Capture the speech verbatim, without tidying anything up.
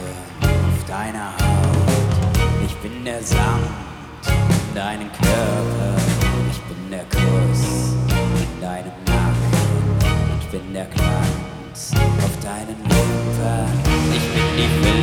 auf deiner Haut. Ich bin der Sand in deinem Körper. Ich bin der Kuss in deinem Nacken. Ich bin der Glanz auf deinen Wimpern. Ich bin die Welt.